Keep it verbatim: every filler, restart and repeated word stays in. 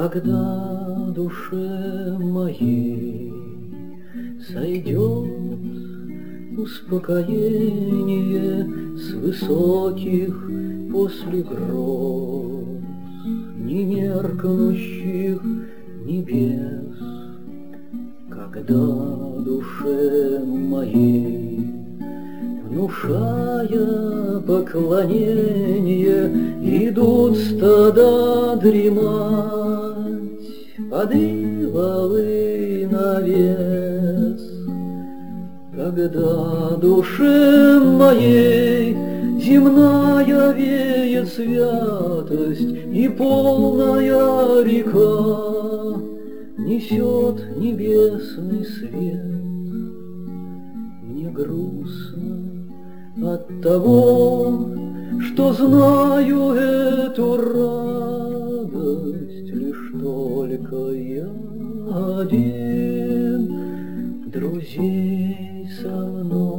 Когда душе моей сойдет успокоение с высоких после гроз немеркнущих небес, когда душе моей, внушая поклонение, идут стада дремать под иловый навес, когда душе моей земная веет святость и полная река несет небесный свет, мне грустно от того, что знаю эту радость лишь только я один, друзей со мной